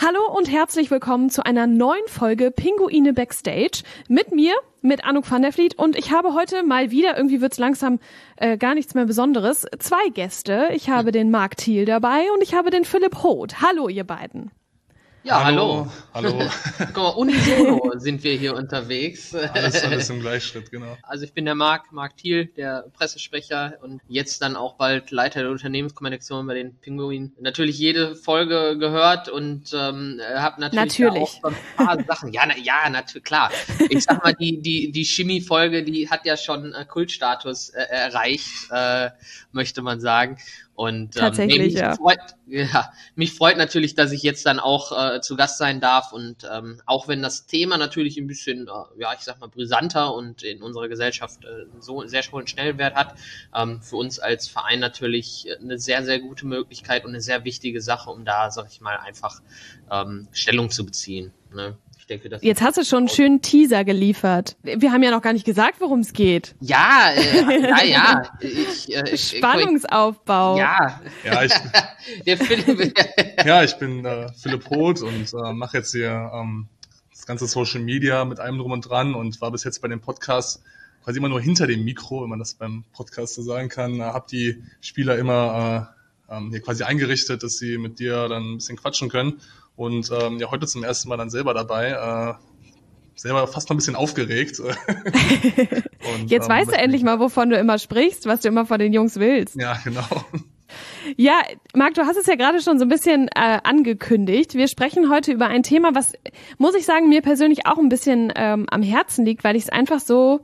Hallo und herzlich willkommen zu einer neuen Folge Pinguine Backstage mit mir, mit Anouk van der Vliet, und ich habe heute mal wieder, irgendwie wird's langsam gar nichts mehr Besonderes, zwei Gäste. Ich habe den Marc Thiel dabei und ich habe den Philipp Hoth. Hallo ihr beiden. Ja, hallo. Hallo. Guck mal, unisono sind wir hier unterwegs. Alles im Gleichschritt, genau. Also ich bin der Marc Thiel, der Pressesprecher und jetzt dann auch bald Leiter der Unternehmenskommunikation bei den Pinguinen. Natürlich jede Folge gehört und habe natürlich auch ein paar Sachen. Ja, natürlich, klar. Ich sag mal, die Chemie-Folge, die hat ja schon Kultstatus erreicht, möchte man sagen. Und tatsächlich, mich freut natürlich, dass ich jetzt dann auch zu Gast sein darf und auch wenn das Thema natürlich ein bisschen, ich sag mal, brisanter und in unserer Gesellschaft so sehr hohen Stellenwert hat, für uns als Verein natürlich eine sehr, sehr gute Möglichkeit und eine sehr wichtige Sache, um da, sag ich mal, einfach Stellung zu beziehen, ne? Denke, jetzt hast du schon einen schönen Teaser geliefert. Wir haben ja noch gar nicht gesagt, worum es geht. Ja. Spannungsaufbau. Der Philipp. Ich bin Philipp Hoth und mache jetzt hier das ganze Social Media mit allem drum und dran und war bis jetzt bei dem Podcast quasi immer nur hinter dem Mikro, wenn man das beim Podcast so sagen kann. Hab die Spieler immer hier quasi eingerichtet, dass sie mit dir dann ein bisschen quatschen können. Und heute zum ersten Mal dann selber dabei, selber fast noch ein bisschen aufgeregt. Und, jetzt weißt du endlich mal, wovon du immer sprichst, was du immer von den Jungs willst. Ja, genau. Ja, Marc, du hast es ja gerade schon so ein bisschen angekündigt. Wir sprechen heute über ein Thema, was, muss ich sagen, mir persönlich auch ein bisschen am Herzen liegt, weil ich es einfach so...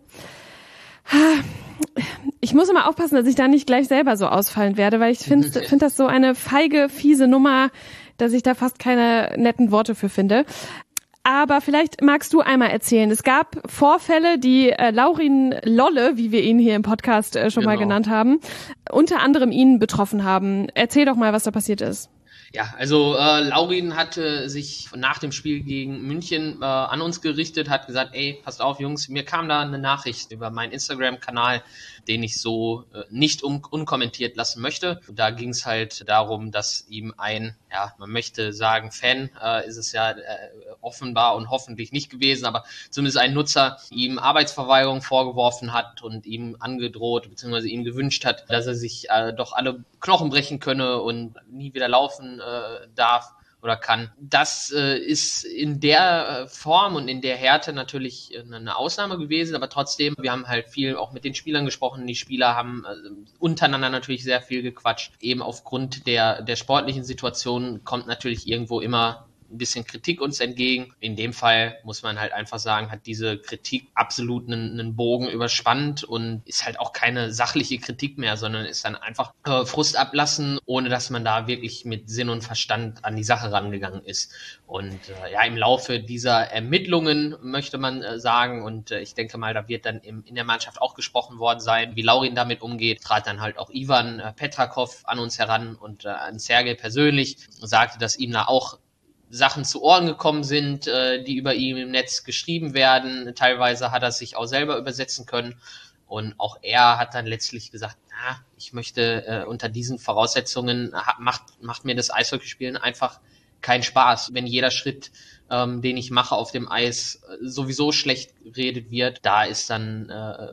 Ich muss immer aufpassen, dass ich da nicht gleich selber so ausfallen werde, weil ich finde das so eine feige, fiese Nummer, dass ich da fast keine netten Worte für finde. Aber vielleicht magst du einmal erzählen. Es gab Vorfälle, die Laurin Lolle, wie wir ihn hier im Podcast schon mal genannt haben, unter anderem ihn betroffen haben. Erzähl doch mal, was da passiert ist. Ja, also Laurin hatte sich nach dem Spiel gegen München an uns gerichtet, hat gesagt, ey, passt auf Jungs, mir kam da eine Nachricht über meinen Instagram-Kanal, den ich so nicht unkommentiert lassen möchte. Da ging es halt darum, dass ihm man möchte sagen, Fan ist es ja offenbar und hoffentlich nicht gewesen, aber zumindest ein Nutzer ihm Arbeitsverweigerung vorgeworfen hat und ihm angedroht bzw. ihm gewünscht hat, dass er sich doch alle Knochen brechen könne und nie wieder laufen darf oder kann. Das ist in der Form und in der Härte natürlich eine Ausnahme gewesen, aber trotzdem, wir haben halt viel auch mit den Spielern gesprochen. Die Spieler haben untereinander natürlich sehr viel gequatscht. Eben aufgrund der sportlichen Situation kommt natürlich irgendwo immer ein bisschen Kritik uns entgegen. In dem Fall muss man halt einfach sagen, hat diese Kritik absolut einen Bogen überspannt und ist halt auch keine sachliche Kritik mehr, sondern ist dann einfach Frust ablassen, ohne dass man da wirklich mit Sinn und Verstand an die Sache rangegangen ist. Und im Laufe dieser Ermittlungen möchte man sagen, und ich denke mal, da wird dann in der Mannschaft auch gesprochen worden sein, wie Laurin damit umgeht, trat dann halt auch Ivan Petrakov an uns heran und an Sergej persönlich, sagte, dass ihm da auch Sachen zu Ohren gekommen sind, die über ihn im Netz geschrieben werden. Teilweise hat er sich auch selber übersetzen können. Und auch er hat dann letztlich gesagt, ich möchte unter diesen Voraussetzungen, macht mir das Eishockeyspielen einfach keinen Spaß. Wenn jeder Schritt, den ich mache auf dem Eis, sowieso schlecht geredet wird, da ist dann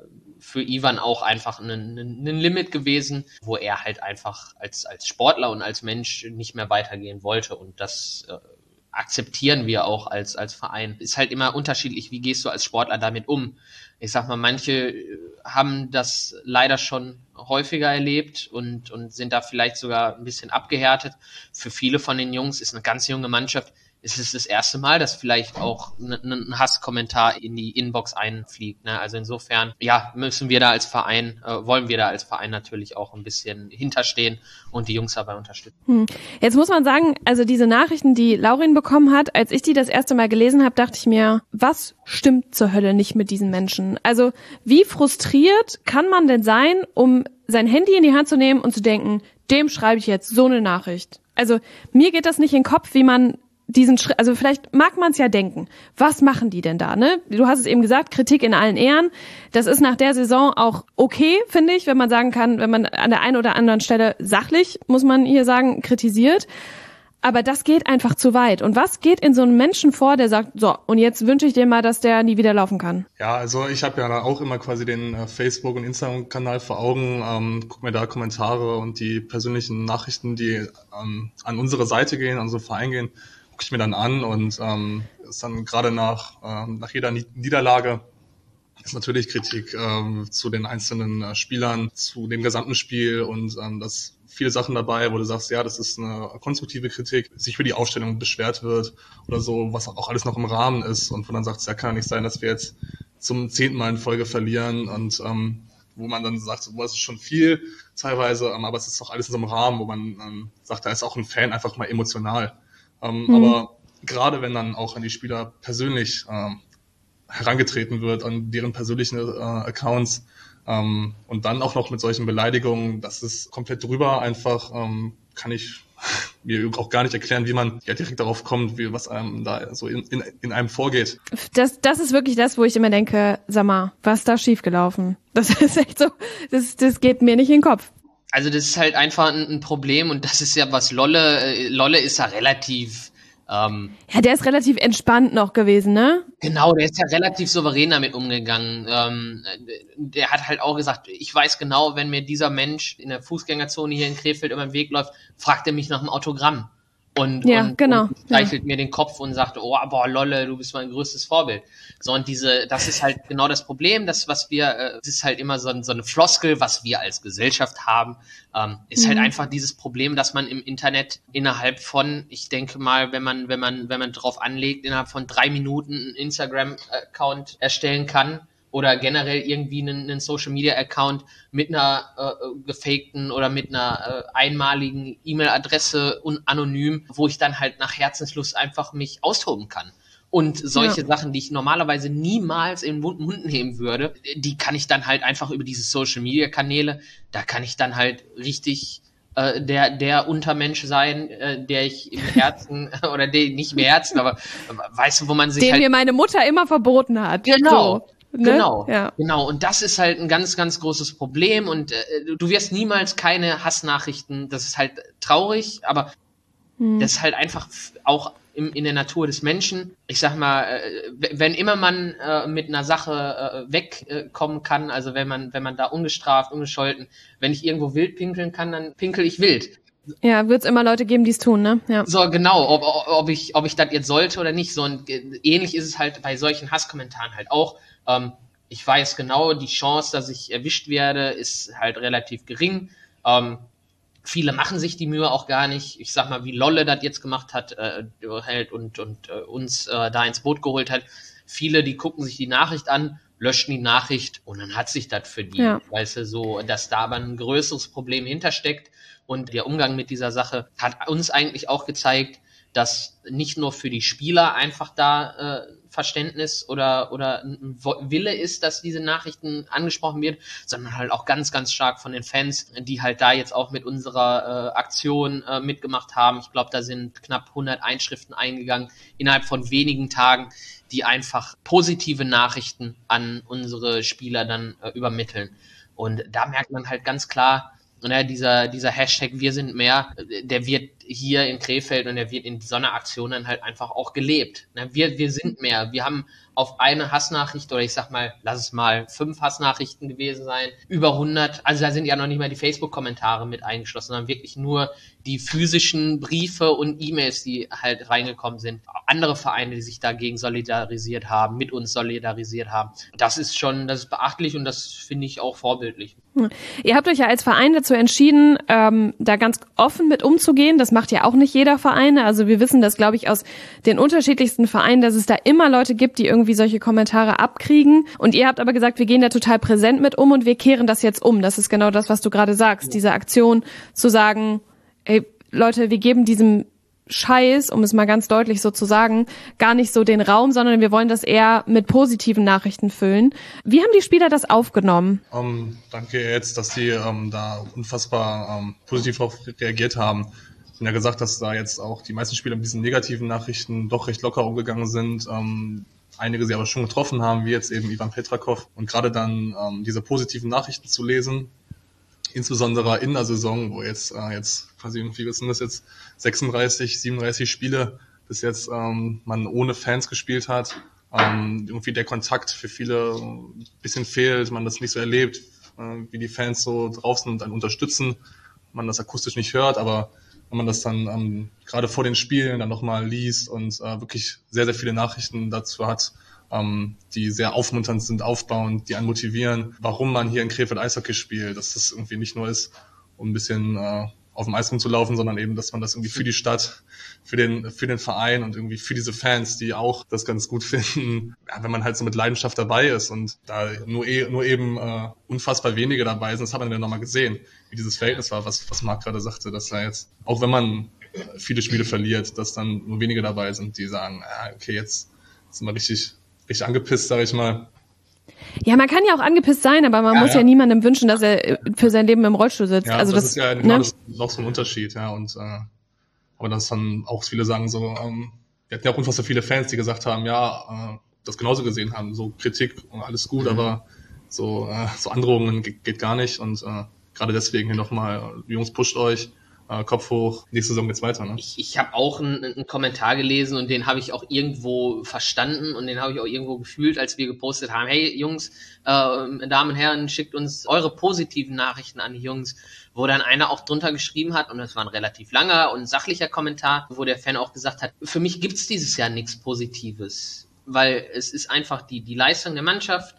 für Ivan auch einfach ein Limit gewesen, wo er halt einfach als Sportler und als Mensch nicht mehr weitergehen wollte. Und das akzeptieren wir auch als Verein. Ist halt immer unterschiedlich, wie gehst du als Sportler damit um? Ich sag mal, manche haben das leider schon häufiger erlebt und sind da vielleicht sogar ein bisschen abgehärtet. Für viele von den Jungs ist eine ganz junge Mannschaft, ist es das erste Mal, dass vielleicht auch ein Hasskommentar in die Inbox einfliegt, ne? Also insofern, wollen wir da als Verein natürlich auch ein bisschen hinterstehen und die Jungs dabei unterstützen. Jetzt muss man sagen, also diese Nachrichten, die Laurin bekommen hat, als ich die das erste Mal gelesen habe, dachte ich mir, was stimmt zur Hölle nicht mit diesen Menschen? Also wie frustriert kann man denn sein, um sein Handy in die Hand zu nehmen und zu denken, dem schreibe ich jetzt so eine Nachricht? Also mir geht das nicht in den Kopf, wie man diesen Schritt, also vielleicht mag man es ja denken, was machen die denn da, ne? Du hast es eben gesagt, Kritik in allen Ehren. Das ist nach der Saison auch okay, finde ich, wenn man sagen kann, wenn man an der einen oder anderen Stelle sachlich, muss man hier sagen, kritisiert. Aber das geht einfach zu weit. Und was geht in so einem Menschen vor, der sagt, so, und jetzt wünsche ich dir mal, dass der nie wieder laufen kann? Ja, also ich habe ja da auch immer quasi den Facebook- und Instagram-Kanal vor Augen, guck mir da Kommentare und die persönlichen Nachrichten, die an unsere Seite gehen, an unseren Verein gehen, gucke ich mir dann an und ist dann gerade nach jeder Niederlage ist natürlich Kritik zu den einzelnen Spielern, zu dem gesamten Spiel und das viele Sachen dabei, wo du sagst, ja, das ist eine konstruktive Kritik, sich für die Aufstellung beschwert wird oder so, was auch alles noch im Rahmen ist und wo dann sagt, ja, kann nicht sein, dass wir jetzt zum 10. Mal in Folge verlieren und wo man dann sagt, so, das ist schon viel teilweise, aber es ist doch alles in so einem Rahmen, wo man sagt, da ist auch ein Fan einfach mal emotional. Aber gerade wenn dann auch an die Spieler persönlich herangetreten wird, an deren persönlichen Accounts, und dann auch noch mit solchen Beleidigungen, das ist komplett drüber. Einfach kann ich mir auch gar nicht erklären, wie man ja direkt darauf kommt, was einem da so in einem vorgeht. Das ist wirklich das, wo ich immer denke, sag mal, was ist da schiefgelaufen? Das ist echt so, das geht mir nicht in den Kopf. Also das ist halt einfach ein Problem und das ist ja was Lolle ist ja relativ ja, der ist relativ entspannt noch gewesen, ne? Genau, der ist ja relativ souverän damit umgegangen. Der hat halt auch gesagt, ich weiß genau, wenn mir dieser Mensch in der Fußgängerzone hier in Krefeld über den Weg läuft, fragt er mich nach einem Autogramm. Und streichelt mir den Kopf und sagt, oh, boah, Lolle, du bist mein größtes Vorbild. So, und das ist halt genau das Problem, das ist halt immer so eine Floskel, was wir als Gesellschaft haben, ist halt einfach dieses Problem, dass man im Internet innerhalb von, ich denke mal, wenn man drauf anlegt, innerhalb von 3 Minuten einen Instagram-Account erstellen kann, oder generell irgendwie einen Social-Media-Account mit einer gefakten oder mit einer einmaligen E-Mail-Adresse und anonym, wo ich dann halt nach Herzenslust einfach mich austoben kann. Und solche Sachen, die ich normalerweise niemals in den Mund nehmen würde, die kann ich dann halt einfach über diese Social-Media-Kanäle, da kann ich dann halt richtig der Untermensch sein, der ich im Herzen, oder den nicht im Herzen, aber weißt du, wo man sich den mir meine Mutter immer verboten hat. Genau. So. Ne? Genau. Und das ist halt ein ganz, ganz großes Problem und du wirst niemals keine Hassnachrichten, das ist halt traurig, aber das ist halt einfach auch in der Natur des Menschen. Ich sag mal, wenn immer man mit einer Sache wegkommen kann, also wenn man da ungestraft, ungescholten, wenn ich irgendwo wild pinkeln kann, dann pinkel ich wild. Ja, wird's immer Leute geben, die es tun, ne? Ja. So, genau, ob ich das jetzt sollte oder nicht. So, und ähnlich ist es halt bei solchen Hasskommentaren halt auch. Ich weiß genau, die Chance, dass ich erwischt werde, ist halt relativ gering. Viele machen sich die Mühe auch gar nicht. Ich sag mal, wie Lolle das jetzt gemacht hat und uns da ins Boot geholt hat. Viele, die gucken sich die Nachricht an, löschen die Nachricht und dann hat sich das für die. Ja. Weißt du, so, dass da aber ein größeres Problem hintersteckt. Und der Umgang mit dieser Sache hat uns eigentlich auch gezeigt, dass nicht nur für die Spieler einfach da Verständnis oder ein Wille ist, dass diese Nachrichten angesprochen wird, sondern halt auch ganz, ganz stark von den Fans, die halt da jetzt auch mit unserer Aktion mitgemacht haben. Ich glaube, da sind knapp 100 Einschriften eingegangen innerhalb von wenigen Tagen, die einfach positive Nachrichten an unsere Spieler dann übermitteln. Und da merkt man halt ganz klar, dieser Hashtag Wir sind mehr, der wird hier in Krefeld und der wird in so einer Aktion dann halt einfach auch gelebt. Wir sind mehr. Wir haben auf eine Hassnachricht, oder ich sag mal, lass es mal 5 Hassnachrichten gewesen sein, über 100, also da sind ja noch nicht mal die Facebook-Kommentare mit eingeschlossen, sondern wirklich nur die physischen Briefe und E-Mails, die halt reingekommen sind. Andere Vereine, die sich dagegen solidarisiert haben, mit uns solidarisiert haben. Das ist beachtlich und das finde ich auch vorbildlich. Ihr habt euch ja als Verein dazu entschieden, da ganz offen mit umzugehen. Das macht ja auch nicht jeder Verein. Also wir wissen das, glaube ich, aus den unterschiedlichsten Vereinen, dass es da immer Leute gibt, die irgendwie solche Kommentare abkriegen. Und ihr habt aber gesagt, wir gehen da total präsent mit um und wir kehren das jetzt um. Das ist genau das, was du gerade sagst. Ja. Diese Aktion zu sagen, ey, Leute, wir geben diesem Scheiß, um es mal ganz deutlich so zu sagen, gar nicht so den Raum, sondern wir wollen das eher mit positiven Nachrichten füllen. Wie haben die Spieler das aufgenommen? Danke jetzt, dass die da unfassbar positiv darauf reagiert haben. Ich habe ja gesagt, dass da jetzt auch die meisten Spieler mit diesen negativen Nachrichten doch recht locker umgegangen sind. Einige sie aber schon getroffen haben, wie jetzt eben Ivan Petrakov. Und gerade dann diese positiven Nachrichten zu lesen, insbesondere in der Saison, wo jetzt quasi irgendwie, was sind das jetzt, 36, 37 Spiele bis jetzt man ohne Fans gespielt hat, irgendwie der Kontakt für viele ein bisschen fehlt, man das nicht so erlebt, wie die Fans so drauf sind und dann unterstützen, man das akustisch nicht hört, aber wenn man das dann gerade vor den Spielen dann nochmal liest und wirklich sehr, sehr viele Nachrichten dazu hat, die sehr aufmunternd sind, aufbauend, die einen motivieren, warum man hier in Krefeld Eishockey spielt, dass das irgendwie nicht nur ist, um ein bisschen auf dem Eis rumzulaufen, sondern eben, dass man das irgendwie für die Stadt, für den Verein und irgendwie für diese Fans, die auch das ganz gut finden, ja, wenn man halt so mit Leidenschaft dabei ist und da nur eben unfassbar wenige dabei sind, das hat man dann nochmal gesehen, wie dieses Verhältnis war, was Marc gerade sagte, dass da jetzt, auch wenn man viele Spiele verliert, dass dann nur wenige dabei sind, die sagen, okay, jetzt sind wir richtig angepisst, sag ich mal. Ja, man kann ja auch angepisst sein, aber man muss ja niemandem wünschen, dass er für sein Leben im Rollstuhl sitzt. Ja, also das ist ja genau das ist auch so ein Unterschied, ja. Und aber das dann auch viele sagen so, wir hatten ja auch unfassbar viele Fans, die gesagt haben, das genauso gesehen haben, so Kritik und alles gut, aber so Androhungen geht gar nicht. Und gerade deswegen hier nochmal, Jungs, pusht euch. Kopf hoch, nächste Saison geht's weiter. Ne? Ich habe auch einen Kommentar gelesen und den habe ich auch irgendwo verstanden und den habe ich auch irgendwo gefühlt, als wir gepostet haben, hey Jungs, Damen und Herren, schickt uns eure positiven Nachrichten an die Jungs, wo dann einer auch drunter geschrieben hat, und das war ein relativ langer und sachlicher Kommentar, wo der Fan auch gesagt hat, für mich gibt's dieses Jahr nichts Positives, weil es ist einfach die Leistung der Mannschaft,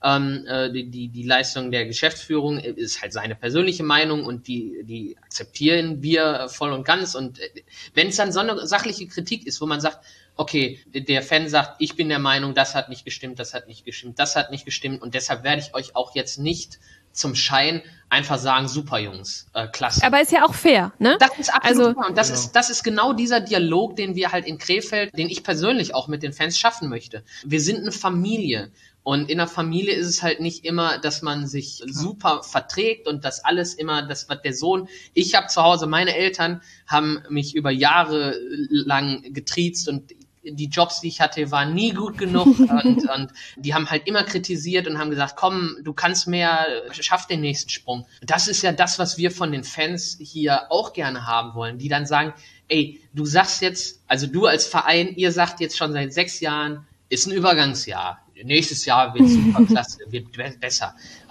die Leistung der Geschäftsführung ist halt seine persönliche Meinung und die akzeptieren wir voll und ganz. Und wenn es dann so eine sachliche Kritik ist, wo man sagt, okay, der Fan sagt, ich bin der Meinung, das hat nicht gestimmt, das hat nicht gestimmt, das hat nicht gestimmt und deshalb werde ich euch auch jetzt nicht zum Schein einfach sagen, super Jungs, klasse. Aber ist ja auch fair, ne? Das ist absolut super. Und das ist genau dieser Dialog, den wir halt in Krefeld, den ich persönlich auch mit den Fans schaffen möchte. Wir sind eine Familie. Und in der Familie ist es halt nicht immer, dass man sich super verträgt und das alles immer, das was der Sohn, ich habe zu Hause, meine Eltern haben mich über Jahre lang getriezt und die Jobs, die ich hatte, waren nie gut genug und die haben halt immer kritisiert und haben gesagt, komm, du kannst mehr, schaff den nächsten Sprung. Das ist ja das, was wir von den Fans hier auch gerne haben wollen, die dann sagen, ey, du sagst jetzt, also du als Verein, ihr sagt jetzt schon seit 6 Jahren, ist ein Übergangsjahr. Nächstes Jahr wird super klasse, wird besser.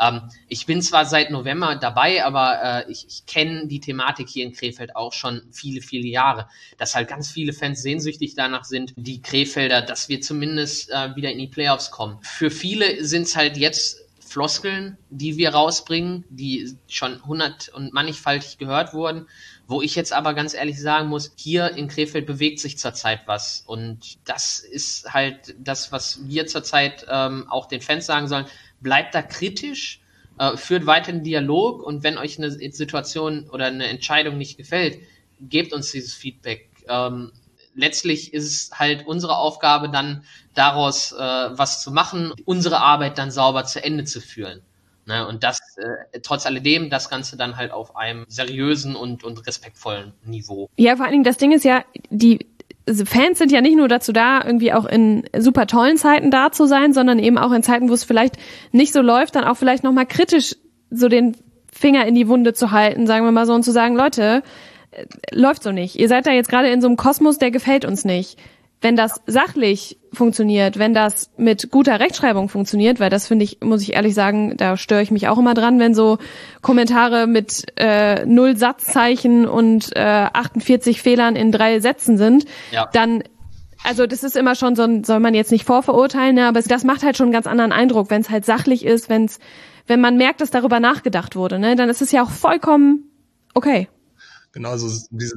Ich bin zwar seit November dabei, aber ich kenne die Thematik hier in Krefeld auch schon viele, viele Jahre, dass halt ganz viele Fans sehnsüchtig danach sind, die Krefelder, dass wir zumindest wieder in die Playoffs kommen. Für viele sind es halt jetzt Floskeln, die wir rausbringen, die schon 100 und mannigfaltig gehört wurden, wo ich jetzt aber ganz ehrlich sagen muss, hier in Krefeld bewegt sich zurzeit was und das ist halt das, was wir zurzeit auch den Fans sagen sollen, bleibt da kritisch, führt weiter den Dialog und wenn euch eine Situation oder eine Entscheidung nicht gefällt, gebt uns dieses Feedback. Letztlich ist es halt unsere Aufgabe dann daraus was zu machen, unsere Arbeit dann sauber zu Ende zu führen. Ne, und das, trotz alledem, das Ganze dann halt auf einem seriösen und respektvollen Niveau. Ja, vor allen Dingen, das Ding ist ja, die Fans sind ja nicht nur dazu da, irgendwie auch in super tollen Zeiten da zu sein, sondern eben auch in Zeiten, wo es vielleicht nicht so läuft, dann auch vielleicht nochmal kritisch so den Finger in die Wunde zu halten, sagen wir mal so, und zu sagen, Leute, läuft so nicht. Ihr seid da jetzt gerade in so einem Kosmos, der gefällt uns nicht. Wenn das sachlich funktioniert, wenn das mit guter Rechtschreibung funktioniert, weil das finde ich, muss ich ehrlich sagen, da störe ich mich auch immer dran, wenn so Kommentare mit 0 Satzzeichen und 48 Fehlern in 3 Sätzen sind, dann, also das ist immer schon so ein, soll man jetzt nicht vorverurteilen, ne, aber das macht halt schon einen ganz anderen Eindruck, wenn es halt sachlich ist, wenn man merkt, dass darüber nachgedacht wurde, ne, dann ist es ja auch vollkommen okay. Genau, also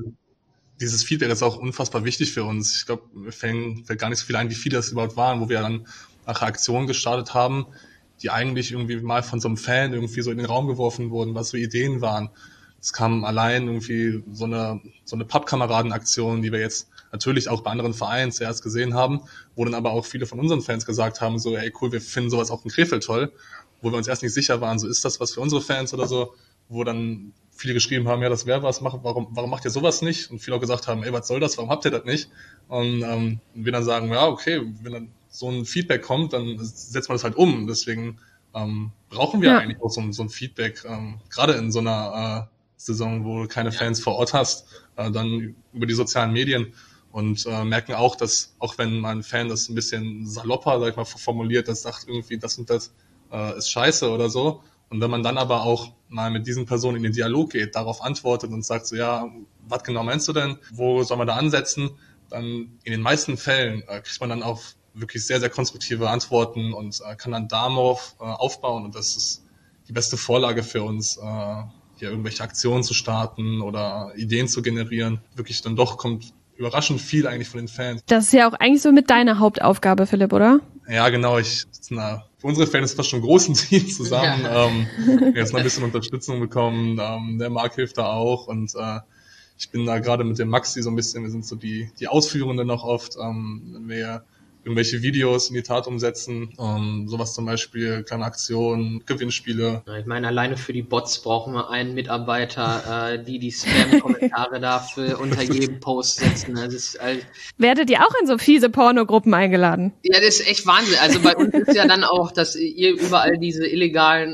dieses Feedback ist auch unfassbar wichtig für uns. Ich glaube, mir fällt gar nicht so viel ein, wie viele das überhaupt waren, wo wir dann nach Aktionen gestartet haben, die eigentlich irgendwie mal von so einem Fan irgendwie so in den Raum geworfen wurden, was so Ideen waren. Es kam allein irgendwie so eine Pappkameraden-Aktion, die wir jetzt natürlich auch bei anderen Vereinen zuerst gesehen haben, wo dann aber auch viele von unseren Fans gesagt haben, so, ey cool, wir finden sowas auch in Krefeld toll, wo wir uns erst nicht sicher waren, so ist das was für unsere Fans oder so, wo dann viele geschrieben haben, ja, das wäre was, warum macht ihr sowas nicht? Und viele auch gesagt haben, ey, was soll das, warum habt ihr das nicht? Und wir dann sagen, ja, okay, wenn dann so ein Feedback kommt, dann setzt man das halt um. Deswegen brauchen wir eigentlich auch so ein Feedback, gerade in so einer Saison, wo du keine Fans vor Ort hast, dann über die sozialen Medien und merken auch, dass auch wenn mal ein Fan das ein bisschen salopper, sag ich mal, formuliert, das sagt irgendwie, das und das ist scheiße oder so. Und wenn man dann aber auch mal mit diesen Personen in den Dialog geht, darauf antwortet und sagt so, ja, was genau meinst du denn? Wo soll man da ansetzen? Dann in den meisten Fällen kriegt man dann auch wirklich sehr, sehr konstruktive Antworten und kann dann darauf aufbauen. Und das ist die beste Vorlage für uns, hier irgendwelche Aktionen zu starten oder Ideen zu generieren. Wirklich dann doch kommt überraschend viel eigentlich von den Fans. Das ist ja auch eigentlich so mit deiner Hauptaufgabe, Philipp, oder? Ja, genau. Für unsere Fans ist das schon ein großes Team zusammen. Jetzt noch ein bisschen Unterstützung bekommen. Der Marc hilft da auch und ich bin da gerade mit dem Maxi so ein bisschen, wir sind so die Ausführenden noch oft, wenn wir irgendwelche Videos in die Tat umsetzen, sowas zum Beispiel, kleine Aktionen, Gewinnspiele. Ich meine, alleine für die Bots brauchen wir einen Mitarbeiter, die Spam-Kommentare dafür unter jedem Post setzen. Das ist Werdet ihr auch in so fiese Pornogruppen eingeladen? Ja, das ist echt Wahnsinn. Also bei uns ist ja dann auch, dass ihr überall diese illegalen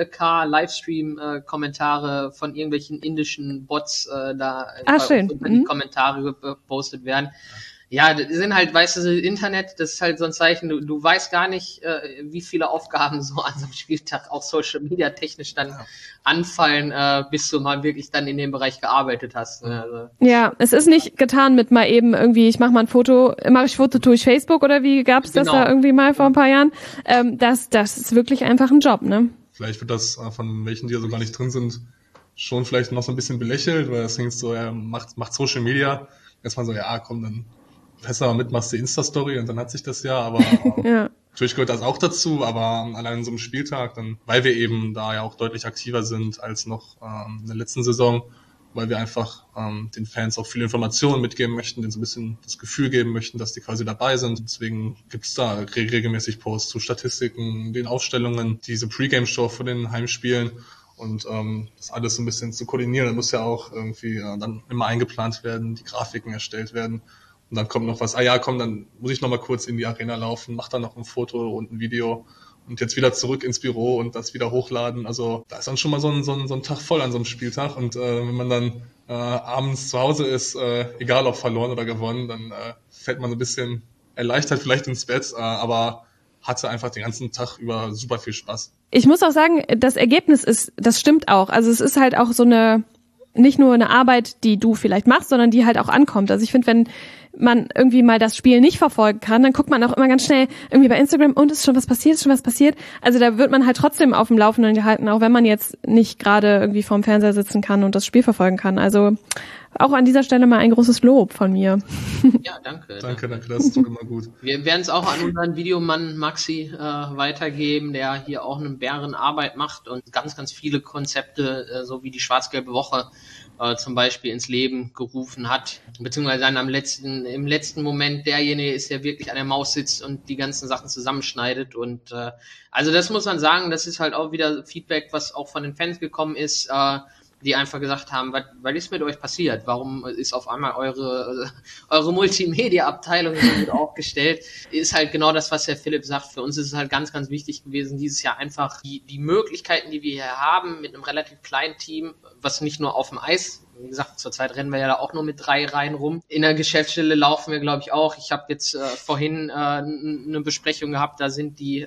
4K-Livestream-Kommentare von irgendwelchen indischen Bots da schön. unter die Kommentare gepostet werden. Ja, das sind halt, weißt du, das Internet, das ist halt so ein Zeichen, du weißt gar nicht, wie viele Aufgaben so an so einem Spieltag auch Social Media technisch dann anfallen, bis du mal wirklich dann in dem Bereich gearbeitet hast. Ne? Also, ja, es ist nicht getan mit mal eben irgendwie, ich mache mal ein Foto, tue ich Facebook oder wie gab's das da irgendwie mal vor ein paar Jahren? Das ist wirklich einfach ein Job, ne? Vielleicht wird das von welchen, die ja so gar nicht drin sind, schon vielleicht noch so ein bisschen belächelt, weil das klingt so, macht Social Media. Erstmal so, ja, komm, dann fährst du mal mit, machst die Insta-Story und dann hat sich das aber natürlich gehört das auch dazu, aber allein in so einem Spieltag, dann, weil wir eben da ja auch deutlich aktiver sind als noch in der letzten Saison, weil wir einfach den Fans auch viele Informationen mitgeben möchten, denen so ein bisschen das Gefühl geben möchten, dass die quasi dabei sind. Deswegen gibt's da regelmäßig Posts zu Statistiken, den Aufstellungen, diese Pre-Game-Show von den Heimspielen und das alles so ein bisschen zu koordinieren. Das muss ja auch irgendwie dann immer eingeplant werden, die Grafiken erstellt werden. Und dann kommt noch was, dann muss ich noch mal kurz in die Arena laufen, mach dann noch ein Foto und ein Video und jetzt wieder zurück ins Büro und das wieder hochladen. Also da ist dann schon mal so ein Tag voll an so einem Spieltag. Und wenn man dann abends zu Hause ist, egal ob verloren oder gewonnen, dann fällt man so ein bisschen erleichtert vielleicht ins Bett, aber hatte einfach den ganzen Tag über super viel Spaß. Ich muss auch sagen, das Ergebnis das stimmt auch. Also es ist halt auch so nicht nur eine Arbeit, die du vielleicht machst, sondern die halt auch ankommt. Also ich finde, wenn man irgendwie mal das Spiel nicht verfolgen kann, dann guckt man auch immer ganz schnell irgendwie bei Instagram und ist schon was passiert. Also da wird man halt trotzdem auf dem Laufenden gehalten, auch wenn man jetzt nicht gerade irgendwie vorm Fernseher sitzen kann und das Spiel verfolgen kann. Also auch an dieser Stelle mal ein großes Lob von mir. Ja, danke. Danke, das tut immer gut. Wir werden es auch an unseren Videomann Maxi weitergeben, der hier auch eine Bärenarbeit macht und ganz, ganz viele Konzepte, so wie die schwarz-gelbe Woche zum Beispiel ins Leben gerufen hat, beziehungsweise dann im letzten Moment derjenige ist, der wirklich an der Maus sitzt und die ganzen Sachen zusammenschneidet und also das muss man sagen, das ist halt auch wieder Feedback, was auch von den Fans gekommen ist, die einfach gesagt haben, was ist mit euch passiert? Warum ist auf einmal eure Multimedia-Abteilung so gut aufgestellt? Ist halt genau das, was Herr Philipp sagt. Für uns ist es halt ganz, ganz wichtig gewesen, dieses Jahr einfach die Möglichkeiten, die wir hier haben, mit einem relativ kleinen Team, was nicht nur auf dem Eis, wie gesagt, zurzeit rennen wir ja da auch nur mit 3 Reihen rum. In der Geschäftsstelle laufen wir, glaube ich, auch. Ich habe jetzt vorhin eine Besprechung gehabt, da sind die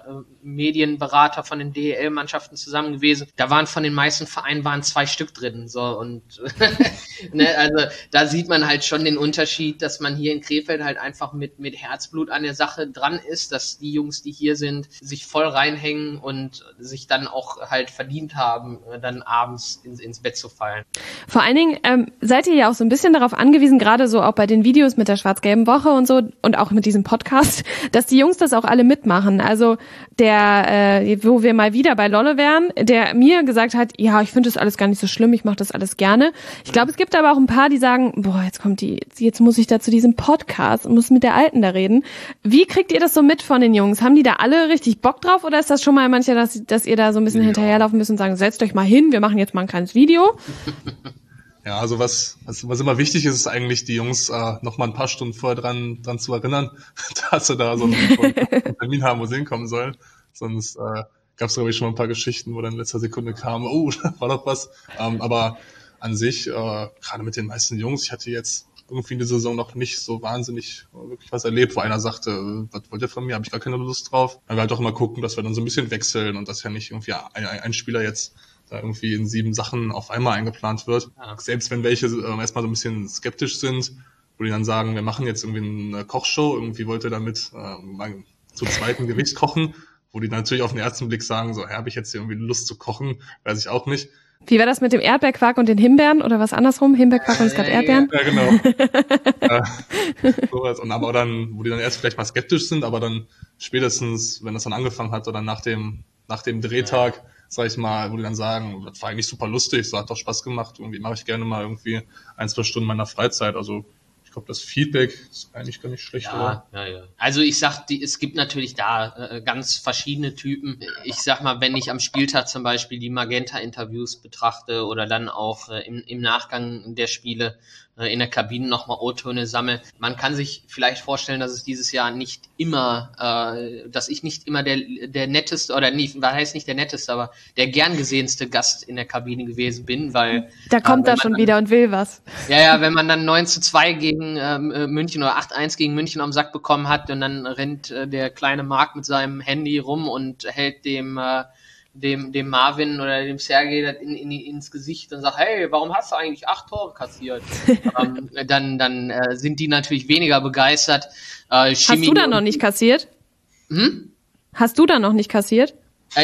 Medienberater von den DEL-Mannschaften zusammen gewesen. Da waren von den meisten Vereinen 2 Stück drin. So und ne, also da sieht man halt schon den Unterschied, dass man hier in Krefeld halt einfach mit Herzblut an der Sache dran ist, dass die Jungs, die hier sind, sich voll reinhängen und sich dann auch halt verdient haben, dann abends ins Bett zu fallen. Vor allen Dingen seid ihr ja auch so ein bisschen darauf angewiesen, gerade so auch bei den Videos mit der schwarz-gelben Woche und so und auch mit diesem Podcast, dass die Jungs das auch alle mitmachen. Also wo wir mal wieder bei Lolle wären, der mir gesagt hat, ja, ich finde das alles gar nicht so schlimm, ich mache das alles gerne. Ich glaube, es gibt aber auch ein paar, die sagen, boah, jetzt muss ich da zu diesem Podcast und muss mit der Alten da reden. Wie kriegt ihr das so mit von den Jungs? Haben die da alle richtig Bock drauf oder ist das schon mal manche, dass ihr da so ein bisschen hinterherlaufen müsst und sagen, setzt euch mal hin, wir machen jetzt mal ein kleines Video? Ja, also was immer wichtig ist, ist eigentlich die Jungs noch mal ein paar Stunden vorher dran zu erinnern, dass sie da so einen Termin haben, wo sie hinkommen sollen. Sonst gab es, glaube ich, schon mal ein paar Geschichten, wo dann in letzter Sekunde kam, oh, da war doch was. Aber an sich, gerade mit den meisten Jungs, ich hatte jetzt irgendwie in der Saison noch nicht so wahnsinnig wirklich was erlebt, wo einer sagte, was wollt ihr von mir, habe ich gar keine Lust drauf. Weil wir halt auch immer gucken, dass wir dann so ein bisschen wechseln und dass ja nicht irgendwie ein Spieler jetzt da irgendwie in 7 Sachen auf einmal eingeplant wird. Ja. Selbst wenn welche erstmal so ein bisschen skeptisch sind, wo die dann sagen, wir machen jetzt irgendwie eine Kochshow, irgendwie wollt ihr damit mal zu zweiten Gericht kochen, wo die dann natürlich auf den ersten Blick sagen, so, habe ich jetzt irgendwie Lust zu kochen, weiß ich auch nicht. Wie war das mit dem Erdbeerquark und den Himbeeren oder was andersrum? Himbeerquark und es gab Erdbeeren? Ja, genau. Sowas. Und aber dann, wo die dann erst vielleicht mal skeptisch sind, aber dann spätestens, wenn das dann angefangen hat oder nach dem Drehtag, sag ich mal, wo die dann sagen, das war eigentlich super lustig, so hat doch Spaß gemacht, irgendwie mache ich gerne mal irgendwie 1-2 Stunden meiner Freizeit, also ich glaube, das Feedback ist eigentlich gar nicht schlecht, oder? Ja. Also ich sag, es gibt natürlich da ganz verschiedene Typen. Ich sag mal, wenn ich am Spieltag zum Beispiel die Magenta-Interviews betrachte oder dann auch im Nachgang der Spiele in der Kabine nochmal O-Töne sammle, man kann sich vielleicht vorstellen, dass es dieses Jahr nicht immer, dass ich nicht immer der netteste, oder nicht, was heißt nicht der netteste, aber der gern gesehenste Gast in der Kabine gewesen bin, weil... Da kommt er schon wieder und will was. Ja, wenn man dann 9-2 gegen München oder 8-1 gegen München am Sack bekommen hat und dann rennt der kleine Marc mit seinem Handy rum und hält dem Marvin oder dem Sergej ins Gesicht und sagt, hey, warum hast du eigentlich 8 Tore kassiert? Dann sind die natürlich weniger begeistert. Hast du da noch nicht kassiert? Hast du da noch nicht kassiert?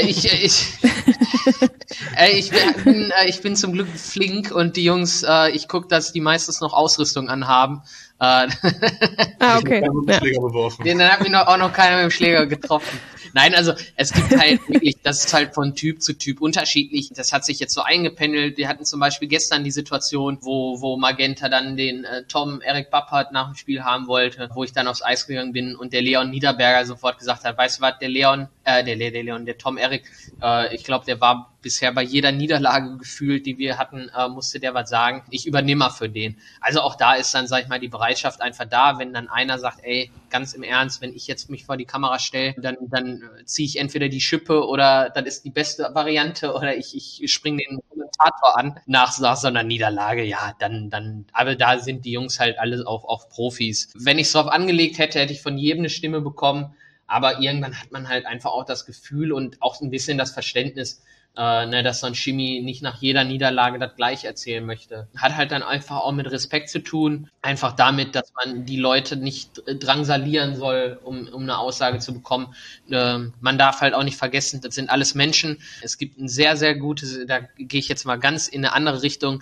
Ich bin zum Glück flink und die Jungs, ich gucke, dass die meistens noch Ausrüstung anhaben. Okay. Schläger beworfen. Dann hat mich auch noch keiner mit dem Schläger getroffen. Nein, also es gibt halt wirklich, das ist halt von Typ zu Typ unterschiedlich. Das hat sich jetzt so eingependelt. Wir hatten zum Beispiel gestern die Situation, wo Magenta dann den Erik Bappert nach dem Spiel haben wollte, wo ich dann aufs Eis gegangen bin und der Leon Niederberger sofort gesagt hat, weißt du was, der Tom Erik, ich glaube, der war bisher bei jeder Niederlage gefühlt, die wir hatten, musste der was sagen. Ich übernehme mal für den. Also auch da ist dann, sag ich mal, die Bereitschaft einfach da, wenn dann einer sagt, ey, ganz im Ernst, wenn ich jetzt mich vor die Kamera stelle, dann ziehe ich entweder die Schippe oder das ist die beste Variante oder ich springe den Kommentator an nach so einer Niederlage. Ja, dann, aber da sind die Jungs halt alle auf Profis. Wenn ich es drauf angelegt hätte, hätte ich von jedem eine Stimme bekommen, aber irgendwann hat man halt einfach auch das Gefühl und auch ein bisschen das Verständnis, dass so ein Schimi nicht nach jeder Niederlage das Gleiche erzählen möchte. Hat halt dann einfach auch mit Respekt zu tun, einfach damit, dass man die Leute nicht drangsalieren soll, um eine Aussage zu bekommen. Man darf halt auch nicht vergessen, das sind alles Menschen. Es gibt ein sehr, sehr gutes, da gehe ich jetzt mal ganz in eine andere Richtung,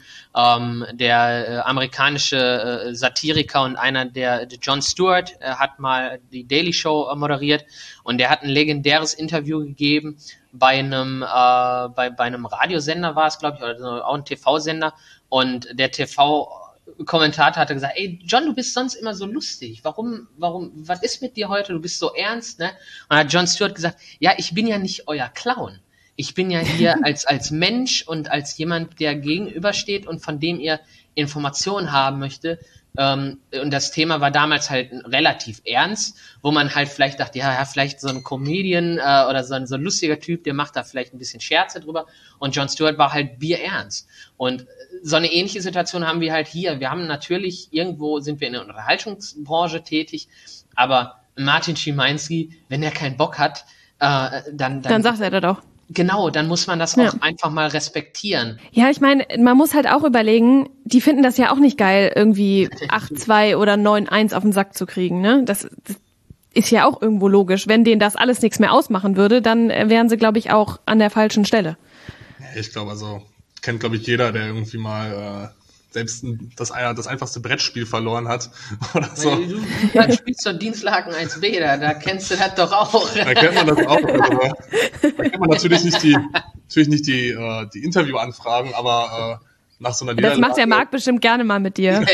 der amerikanische Satiriker und der Jon Stewart, hat mal die Daily Show moderiert und der hat ein legendäres Interview gegeben, bei einem Radiosender war es, glaube ich, oder auch ein TV-Sender. Und der TV-Kommentator hatte gesagt, ey, John, du bist sonst immer so lustig. Warum, was ist mit dir heute? Du bist so ernst, ne? Und dann hat Jon Stewart gesagt, ja, ich bin ja nicht euer Clown. Ich bin ja hier als Mensch und als jemand, der gegenübersteht und von dem ihr Informationen haben möchte. Und das Thema war damals halt relativ ernst, wo man halt vielleicht dachte, ja, vielleicht so ein Comedian oder so ein lustiger Typ, der macht da vielleicht ein bisschen Scherze drüber. Und Jon Stewart war halt bierernst. Und so eine ähnliche Situation haben wir halt hier. Wir haben natürlich, irgendwo sind wir in der Unterhaltungsbranche tätig, aber Martin Schimanski, wenn er keinen Bock hat, dann sagt er das auch. Genau, dann muss man das auch einfach mal respektieren. Ja, ich meine, man muss halt auch überlegen, die finden das ja auch nicht geil, irgendwie 8-2 oder 9-1 auf den Sack zu kriegen, ne? Das ist ja auch irgendwo logisch. Wenn denen das alles nichts mehr ausmachen würde, dann wären sie, glaube ich, auch an der falschen Stelle. Ja, ich glaube, also kennt, glaube ich, jeder, der irgendwie mal selbst das einfachste Brettspiel verloren hat oder so. Du spielst doch Dienstlaken 1B, da kennst du das doch auch. Da kennt man das auch. Also, da kennt man natürlich nicht die Interviewanfragen, aber nach so einer Niederlage... Das macht der Marc bestimmt gerne mal mit dir.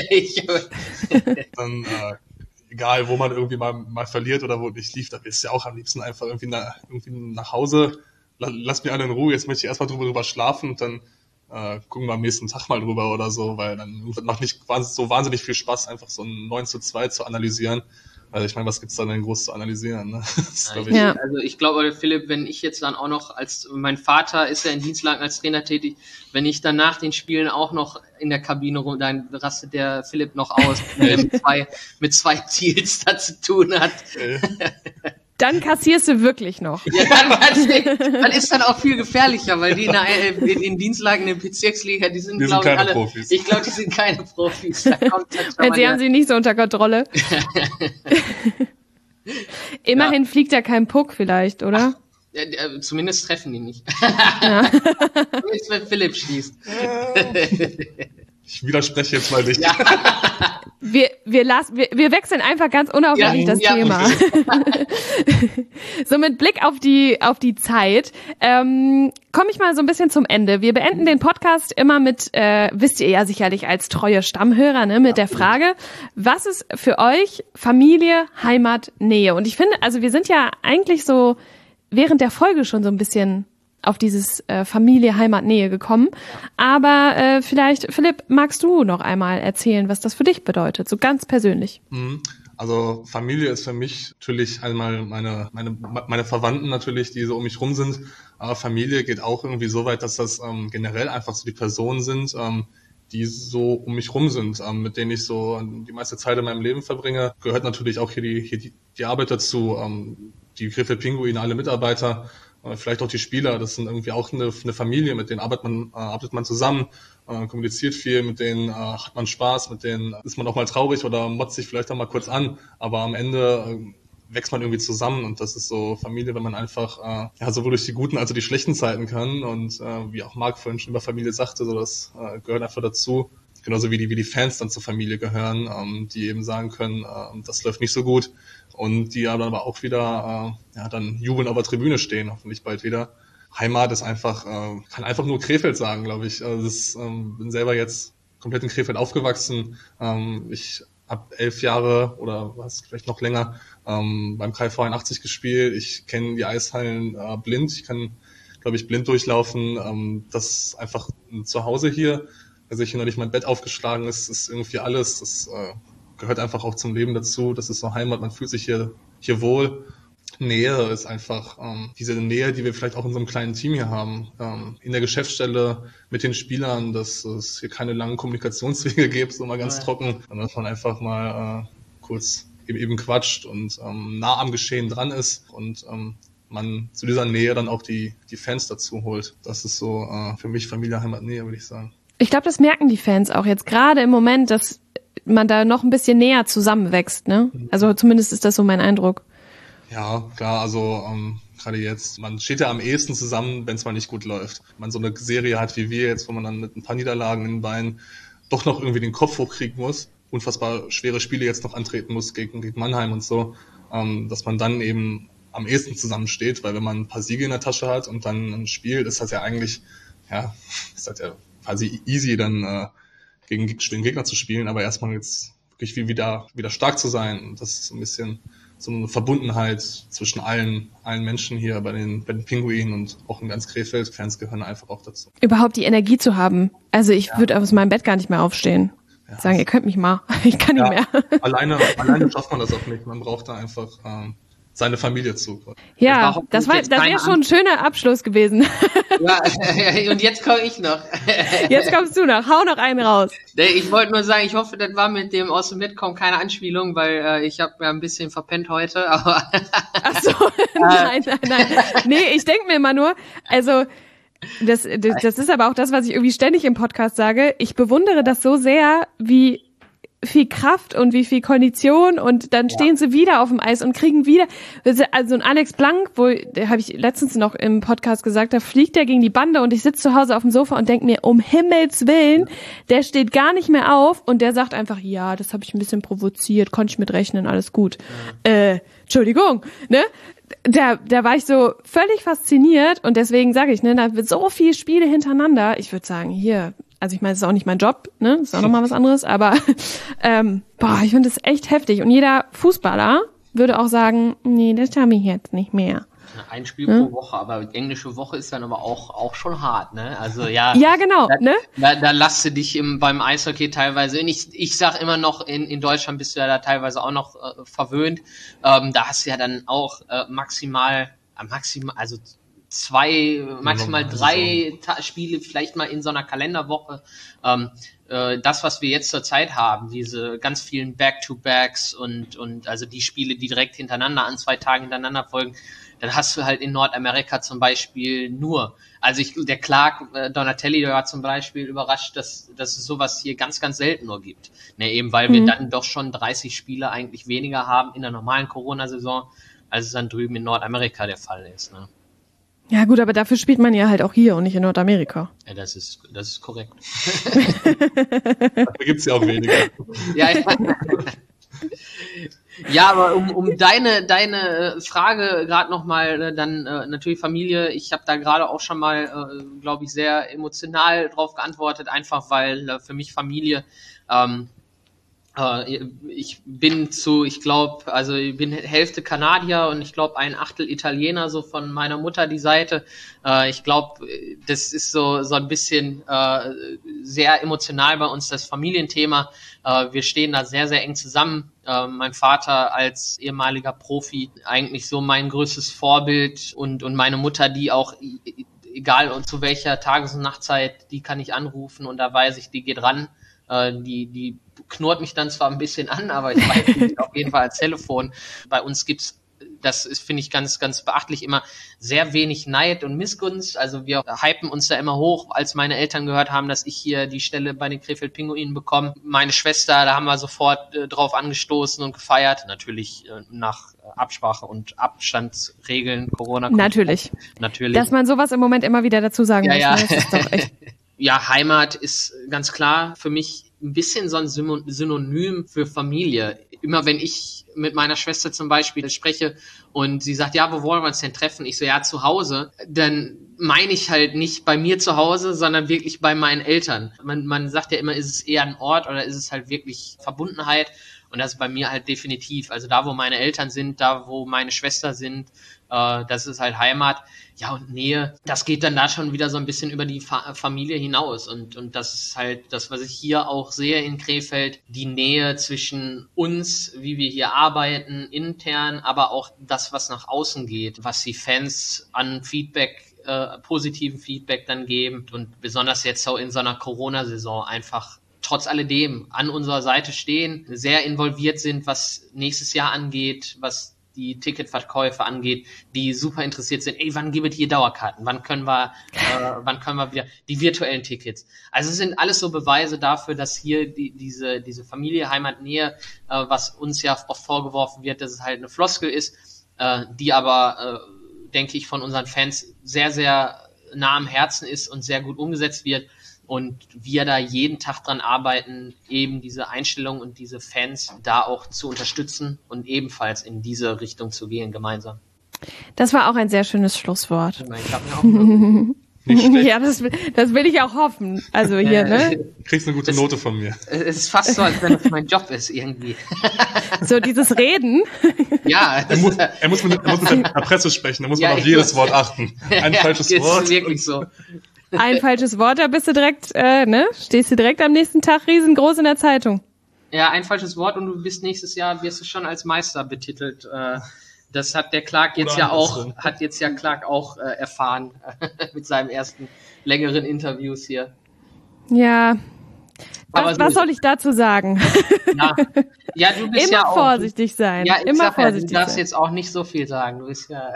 Dann, egal, wo man irgendwie mal verliert oder wo nicht lief, da bist du ja auch am liebsten einfach irgendwie nach Hause. Lass mich alle in Ruhe, jetzt möchte ich erstmal drüber schlafen und dann gucken wir am nächsten Tag mal drüber oder so, weil dann macht nicht so wahnsinnig viel Spaß, einfach so ein 9-2 zu analysieren. Also ich meine, was gibt's da denn groß zu analysieren? Ne? Also ich glaube, Philipp, wenn ich jetzt dann auch noch mein Vater ist ja in Dienstlagen als Trainer tätig, wenn ich dann nach den Spielen auch noch in der Kabine rum, dann rastet der Philipp noch aus, der mit zwei Ziels da zu tun hat. Dann kassierst du wirklich noch. Ja, dann ist dann auch viel gefährlicher, weil die in Dienstlagen in der Bezirksliga, die sind glaube ich alle Profis. Ich glaube, die sind keine Profis. Sie haben sie nicht so unter Kontrolle. Immerhin fliegt ja kein Puck vielleicht, oder? Zumindest treffen die nicht. Ja. Zumindest wenn Philipp schießt. Ich widerspreche jetzt mal dich. Ja. Wir wechseln einfach ganz unauffällig das Thema. So mit Blick auf die Zeit komme ich mal so ein bisschen zum Ende. Wir beenden den Podcast immer mit, wisst ihr ja sicherlich als treue Stammhörer, ne, mit der Frage, was ist für euch Familie, Heimat, Nähe? Und ich finde, also wir sind ja eigentlich so während der Folge schon so ein bisschen auf dieses Familie, Heimat, Nähe gekommen. Aber vielleicht, Philipp, magst du noch einmal erzählen, was das für dich bedeutet, so ganz persönlich? Also Familie ist für mich natürlich einmal meine Verwandten natürlich, die so um mich rum sind. Aber Familie geht auch irgendwie so weit, dass das generell einfach so die Personen sind, die so um mich rum sind, mit denen ich so die meiste Zeit in meinem Leben verbringe. Gehört natürlich auch hier die Arbeit dazu, die Krefeld Pinguine, alle Mitarbeiter, vielleicht auch die Spieler, das sind irgendwie auch eine Familie, mit denen arbeitet man zusammen, kommuniziert viel, mit denen hat man Spaß, mit denen ist man auch mal traurig oder motzt sich vielleicht auch mal kurz an, aber am Ende wächst man irgendwie zusammen und das ist so Familie, wenn man einfach sowohl durch die guten als auch die schlechten Zeiten kann und wie auch Marc vorhin schon über Familie sagte, so das gehört einfach dazu. Genauso wie die Fans dann zur Familie gehören, die eben sagen können, das läuft nicht so gut und die aber auch wieder dann jubelnd auf der Tribüne stehen, hoffentlich bald wieder. Heimat ist einfach, kann einfach nur Krefeld sagen, glaube ich. Also bin selber jetzt komplett in Krefeld aufgewachsen. Ich habe 11 Jahre oder was vielleicht noch länger beim KfV 81 gespielt. Ich kenne die Eishallen blind. Ich kann, glaube ich, blind durchlaufen. Das ist einfach ein Zuhause hier. Also ich hier neulich mein Bett aufgeschlagen ist irgendwie alles. Das gehört einfach auch zum Leben dazu. Das ist so Heimat. Man fühlt sich hier wohl. Nähe ist einfach diese Nähe, die wir vielleicht auch in so einem kleinen Team hier haben. In der Geschäftsstelle mit den Spielern, dass es hier keine langen Kommunikationswege gibt, so mal ganz trocken, sondern dass man einfach mal kurz eben quatscht und nah am Geschehen dran ist und man zu dieser Nähe dann auch die Fans dazu holt. Das ist so für mich Familie, Heimat, Nähe, würde ich sagen. Ich glaube, das merken die Fans auch jetzt gerade im Moment, dass man da noch ein bisschen näher zusammenwächst, ne? Also zumindest ist das so mein Eindruck. Ja, klar, also gerade jetzt, man steht ja am ehesten zusammen, wenn es mal nicht gut läuft. Wenn man so eine Serie hat wie wir jetzt, wo man dann mit ein paar Niederlagen in den Beinen doch noch irgendwie den Kopf hochkriegen muss, unfassbar schwere Spiele jetzt noch antreten muss gegen Mannheim und so, dass man dann eben am ehesten zusammensteht, weil wenn man ein paar Siege in der Tasche hat und dann ein Spiel, ist das ja eigentlich, ist das ja quasi easy, dann gegen schweren Gegner zu spielen, aber erstmal jetzt wirklich wieder stark zu sein. Und das ist so ein bisschen so eine Verbundenheit zwischen allen Menschen hier bei den Pinguinen und auch in ganz Krefeld. Fans gehören einfach auch dazu. Überhaupt die Energie zu haben. Also ich würde aus meinem Bett gar nicht mehr aufstehen. Sagen, ihr könnt mich mal. Ich kann nicht mehr. Alleine schafft man das auch nicht. Man braucht da einfach seine Familie zu. Ja, das wäre schon ein schöner Abschluss gewesen. Ja, und jetzt komme ich noch. Jetzt kommst du noch. Hau noch einen raus. Ich wollte nur sagen, ich hoffe, das war mit dem aus dem Mitkommen keine Anspielung, weil ich habe ja ein bisschen verpennt heute. Aber ach so, nein. Nee, ich denke mir immer nur, also das ist aber auch das, was ich irgendwie ständig im Podcast sage. Ich bewundere das so sehr, wie viel Kraft und wie viel Kondition und dann stehen sie wieder auf dem Eis und kriegen wieder, also ein Alex Blank, der habe ich letztens noch im Podcast gesagt, da fliegt der gegen die Bande und ich sitze zu Hause auf dem Sofa und denke mir, um Himmels Willen, der steht gar nicht mehr auf und der sagt einfach, ja, das habe ich ein bisschen provoziert, konnte ich mitrechnen, alles gut. Entschuldigung, ne? Da war ich so völlig fasziniert und deswegen sage ich, ne, da wird so viele Spiele hintereinander, ich würde sagen, hier, also ich meine, es ist auch nicht mein Job, ne, das ist auch nochmal was anderes, aber ich finde das echt heftig und jeder Fußballer würde auch sagen, nee, das schaffe ich jetzt nicht mehr. Ein Spiel pro Woche, aber englische Woche ist dann aber auch schon hart, ne? Also ja. Ja, genau, ne? Da lasst du dich beim Eishockey teilweise, ich sag immer noch, in Deutschland bist du ja da teilweise auch noch verwöhnt. Da hast du ja dann auch maximal, also 2, maximal 3 Spiele, vielleicht mal in so einer Kalenderwoche. Das, was wir jetzt zur Zeit haben, diese ganz vielen Back-to-Backs und also die Spiele, die direkt hintereinander an 2 Tagen hintereinander folgen, dann hast du halt in Nordamerika zum Beispiel nur. Also der Clark Donatelli war zum Beispiel überrascht, dass es sowas hier ganz, ganz selten nur gibt. Ne, eben weil wir dann doch schon 30 Spiele eigentlich weniger haben in der normalen Corona-Saison, als es dann drüben in Nordamerika der Fall ist. Ne? Ja gut, aber dafür spielt man ja halt auch hier und nicht in Nordamerika. Ja, das ist korrekt. Da gibt's ja auch weniger. Ja, aber um deine Frage gerade nochmal, dann natürlich Familie, ich habe da gerade auch schon mal, glaube ich, sehr emotional drauf geantwortet, einfach weil für mich Familie, ich bin ich bin Hälfte Kanadier und ich glaube 1/8 Italiener, so von meiner Mutter die Seite. Ich glaube, das ist so ein bisschen sehr emotional bei uns, das Familienthema. Wir stehen da sehr, sehr eng zusammen. Mein Vater als ehemaliger Profi, eigentlich so mein größtes Vorbild und meine Mutter, die auch, egal zu welcher Tages- und Nachtzeit, die kann ich anrufen und da weiß ich, die geht ran. Die knurrt mich dann zwar ein bisschen an, aber ich weiß, die geht auf jeden Fall ans Telefon. Bei uns gibt's, das ist, finde ich, ganz, ganz beachtlich, immer sehr wenig Neid und Missgunst. Also wir hypen uns da immer hoch, als meine Eltern gehört haben, dass ich hier die Stelle bei den Krefeld-Pinguinen bekomme. Meine Schwester, da haben wir sofort drauf angestoßen und gefeiert. Natürlich nach Absprache und Abstandsregeln, Corona. Natürlich. Dass man sowas im Moment immer wieder dazu sagen muss. Ja. Ne? Das ist doch echt. Ja, Heimat ist ganz klar für mich ein bisschen so ein Synonym für Familie. Immer wenn ich mit meiner Schwester zum Beispiel spreche und sie sagt, ja, wo wollen wir uns denn treffen? Ich so, ja, zu Hause. Dann meine ich halt nicht bei mir zu Hause, sondern wirklich bei meinen Eltern. Man sagt ja immer, ist es eher ein Ort oder ist es halt wirklich Verbundenheit? Und das ist bei mir halt definitiv. Also da, wo meine Eltern sind, da, wo meine Schwester sind, das ist halt Heimat. Ja, und Nähe, das geht dann da schon wieder so ein bisschen über die Familie hinaus. Und das ist halt das, was ich hier auch sehe in Krefeld. Die Nähe zwischen uns, wie wir hier arbeiten, intern, aber auch das, was nach außen geht, was die Fans an Feedback, positiven Feedback dann geben. Und besonders jetzt auch in so einer Corona-Saison einfach trotz alledem an unserer Seite stehen, sehr involviert sind, was nächstes Jahr angeht, was die Ticketverkäufe angeht, die super interessiert sind. Ey, wann gibt es hier Dauerkarten? Wann können wir wieder die virtuellen Tickets? Also es sind alles so Beweise dafür, dass hier diese Familie, Heimatnähe, was uns ja oft vorgeworfen wird, dass es halt eine Floskel ist, die aber, denke ich, von unseren Fans sehr, sehr nah am Herzen ist und sehr gut umgesetzt wird. Und wir da jeden Tag dran arbeiten, eben diese Einstellung und diese Fans da auch zu unterstützen und ebenfalls in diese Richtung zu gehen gemeinsam. Das war auch ein sehr schönes Schlusswort. Ich hab mir auch ja, das will ich auch hoffen. Also hier, ne? Du kriegst eine gute Note von mir. Es ist fast so, als wenn es mein Job ist irgendwie. So dieses Reden. Ja. Er muss mit der Presse sprechen, da muss man auf jedes Wort achten. Ein falsches Wort. Ist wirklich so. Ein falsches Wort, da bist du direkt, stehst du direkt am nächsten Tag riesengroß in der Zeitung. Ja, ein falsches Wort und du bist nächstes Jahr, wirst du schon als Meister betitelt. Das hat der Clark jetzt Clark auch erfahren mit seinem ersten längeren Interviews hier. Ja. Was soll ich dazu sagen? Ja, du bist immer ja auch vorsichtig sein. Ja, immer vorsichtig sein. Du darfst jetzt auch nicht so viel sagen. Du bist ja.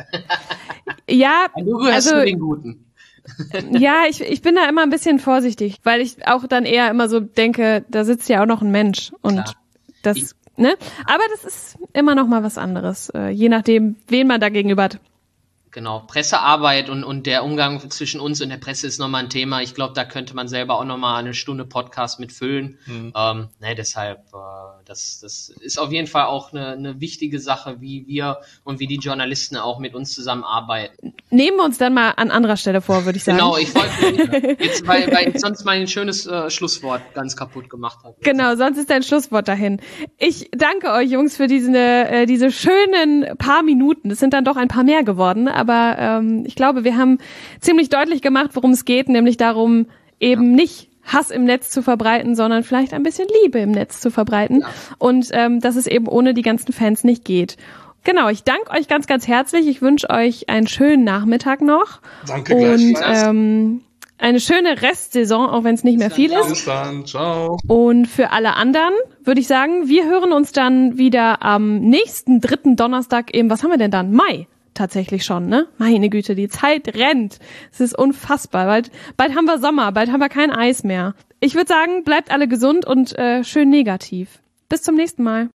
Ja, du gehörst zu den Guten. Ja, ich bin da immer ein bisschen vorsichtig, weil ich auch dann eher immer so denke, da sitzt ja auch noch ein Mensch und das, ne? Aber das ist immer noch mal was anderes, je nachdem, wen man da gegenüber hat. Genau, Pressearbeit und der Umgang zwischen uns und der Presse ist nochmal ein Thema. Ich glaube, da könnte man selber auch nochmal eine Stunde Podcast mitfüllen. Deshalb, das ist auf jeden Fall auch eine wichtige Sache, wie wir und wie die Journalisten auch mit uns zusammenarbeiten. Nehmen wir uns dann mal an anderer Stelle vor, würde ich sagen. Genau, ich wollte jetzt, weil ich sonst mein schönes Schlusswort ganz kaputt gemacht habe. Genau, sonst ist dein Schlusswort dahin. Ich danke euch, Jungs, für diese schönen paar Minuten. Es sind dann doch ein paar mehr geworden, aber aber ich glaube, wir haben ziemlich deutlich gemacht, worum es geht, nämlich darum, eben nicht Hass im Netz zu verbreiten, sondern vielleicht ein bisschen Liebe im Netz zu verbreiten und dass es eben ohne die ganzen Fans nicht geht. Genau, ich danke euch ganz, ganz herzlich. Ich wünsche euch einen schönen Nachmittag noch. Danke gleichfalls. Und eine schöne Restsaison, auch wenn es nicht mehr viel ist. Bis dann, ciao. Und für alle anderen würde ich sagen, wir hören uns dann wieder am nächsten 3. Donnerstag im, was haben wir denn dann? Mai. Tatsächlich schon, ne? Meine Güte, die Zeit rennt. Es ist unfassbar. Bald haben wir Sommer, bald haben wir kein Eis mehr. Ich würde sagen, bleibt alle gesund und schön negativ. Bis zum nächsten Mal.